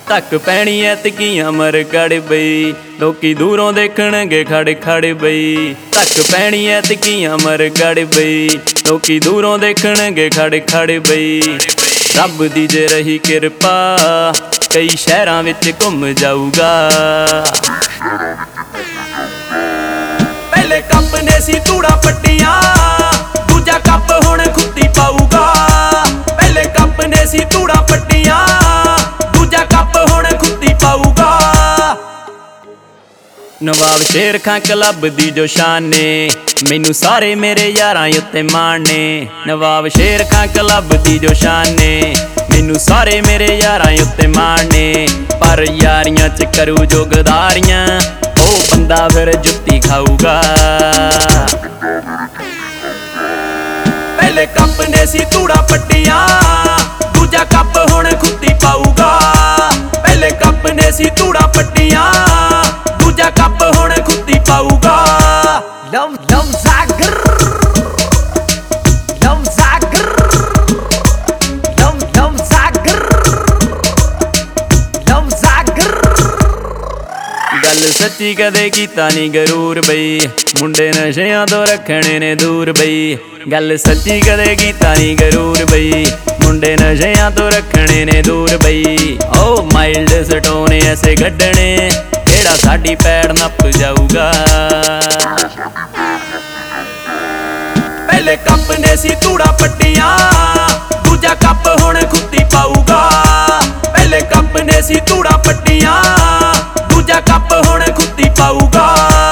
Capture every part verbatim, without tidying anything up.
ਧੱਕ ਪੈਣੀ ਐਤਕੀਆਂ ਮਰ ਕੜ ਬਈ, ਲੋਕੀ ਦੂਰੋਂ ਦੇਖਣਗੇ ਖੜ ਖੜ ਬਈ। ਧੱਕ ਪੈਣੀ ਐਤਕੀਆਂ ਮਰ ਕੜ ਬਈ, ਲੋਕੀ ਦੂਰੋਂ ਦੇਖਣਗੇ ਖੜ ਖੜ ਬਈ। ਰੱਬ ਦੀ ਜੇ ਰਹੀ ਕਿਰਪਾ ਕਈ ਸ਼ਹਿਰਾਂ ਵਿੱਚ ਘੁੰਮ ਜਾਊਗਾ। ਪਹਿਲੇ ਕੱਪ ਨੇ ਸੀ ਧੂੜਾ ਪੱਟੀਆਂ, ਦੂਜਾ ਕੱਪ ਹੁਣ ਖੁੱਤੀ ਪਾਊਗਾ। ਪਹਿਲੇ ਕੱਪ ਨੇ ਸੀ ਧੂੜਾ ਪੱਟੀਆਂ, ਦੂਜਾ ਕੱਪ ਹੁਣ ਖੁੱਤੀ ਪਾਊਗਾ। ਨਵਾਬ ਸ਼ੇਰ ਖਾਂ ਕਲੱਬ ਦੀ ਜੋ ਸ਼ਾਨ ਨੇ, ਮੈਨੂੰ ਸਾਰੇ ਮੇਰੇ ਯਾਰਾਂ ਉੱਤੇ ਮਾਣ ਨੇ। ਨਵਾਬ ਸ਼ੇਰ ਖਾਂ ਕਲੱਬ ਦੀ ਜੋ ਸ਼ਾਨ ਨੇ, ਮੈਨੂੰ ਸਾਰੇ ਮੇਰੇ ਯਾਰਾਂ ਉੱਤੇ ਮਾਣ ਨੇ। ਪਰ ਯਾਰੀਆਂ ਚ ਕਰੂ ਜੋ ਗਦਾਰੀਆਂ, ਉਹ ਬੰਦਾ ਫਿਰ ਜੁੱਤੀ ਖਾਊਗਾ। ਪਹਿਲੇ ਕੱਪ ਨੇ ਸੀ ਧੂੜਾ ਪੱਟੀਆਂ, ਦੂਜਾ ਕੱਪ ਹੁਣ ਖੁੱਤੀ ਪਾਊਗਾ। ਪਹਿਲੇ ਕੱਪ ਨੇ ਸੀ ਧੂੜਾ ਪੱਟੀਆਂ, ਦੂਜਾ ਕੱਪ ਹੁਣ ਖੁੱਤੀ ਪਾਊਗਾ। ਲਮ ਲਮ ਸਾਗਰ ਲਮ ਸਾਗਰ ਲਮ ਲਮ ਸਾਗਰ ਲਮ ਸਾਗਰ। ਗੱਲ ਸੱਚੀ ਕਦੇ ਕੀਤਾ ਨੀ ਗਰੂਰ ਬਈ, ਮੁੰਡੇ ਨਸ਼ਿਆਂ ਤੋਂ ਰੱਖਣੇ ਨੇ ਦੂਰ ਬਈ। ਗੱਲ ਸੱਚੀ ਕਦੇ ਕੀਤਾ ਨੀ ਗਰੂਰ ਬਈ, ਮੁੰਡੇ ਨਸ਼ਿਆਂ ਤੋਂ ਰੱਖਣੇ ਨੇ ਦੂਰ ਬਈ। ਓ ਮਾਈਲਡ ਸਟੋਨ ਐਸੇ ਗੱਡਣੇ, ਜਿਹੜਾ ਸਾਡੀ ਪੈੜ ਨੱਪ ਜਾਊਗਾ। ਪਹਿਲੇ ਕੱਪ ਨੇ ਸੀ ਧੂੜਾ ਪੱਟੀਆਂ, ਦੂਜਾ ਕੱਪ ਹੁਣ ਖੁੱਤੀ ਪਾਊਗਾ। ਪਹਿਲੇ ਕੱਪ ਨੇ ਸੀ ਧੂੜਾ ਪੱਟੀਆਂ, ਦੂਜਾ ਕੱਪ ਹੁਣ ਖੁੱਤੀ ਪਾਊਗਾ।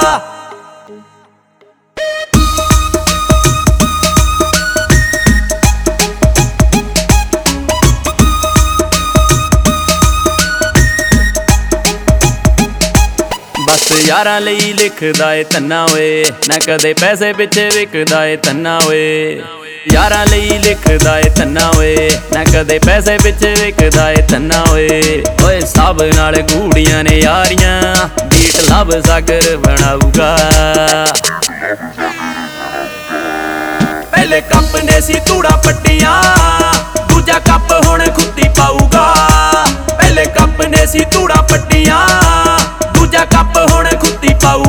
ਬਸ ਯਾਰਾਂ ਲਈ ਲਿਖਦਾ ਏ ਧੰਨਾ ਓਏ, ਨਾ ਕਦੇ ਪੈਸੇ ਪਿੱਛੇ ਵਿਕਦਾ ਏ ਧੰਨਾ ਓਏ। ਯਾਰਾਂ ਲਈ ਲਿਖਦਾ ਏ ਧੰਨਾ ਓਏ, ਨਾ ਕਦੇ ਪੈਸੇ ਪਿੱਛੇ ਵਿਕਦਾ ਏ ਧੰਨਾ ਓਏ। ਓਏ ਸਭ ਨਾਲ ਗੂੜੀਆਂ ਨੇ ਯਾਰੀਆਂ, ਬੀਟ ਲਵ ਸਾਗਰ ਬਣਾਊਗਾ। ਪਹਿਲੇ ਕੱਪ ਨੇ ਸੀ ਧੂੜਾ ਪੱਟੀਆਂ, ਦੂਜਾ ਕੱਪ ਹੁਣ ਖੁੱਤੀ ਪਾਊਗਾ। ਪਹਿਲੇ ਕੱਪ ਨੇ ਸੀ ਧੂੜਾ ਪੱਟੀਆਂ, ਦੂਜਾ ਕੱਪ ਹੁਣ ਖੁੱਤੀ ਪਾਊ।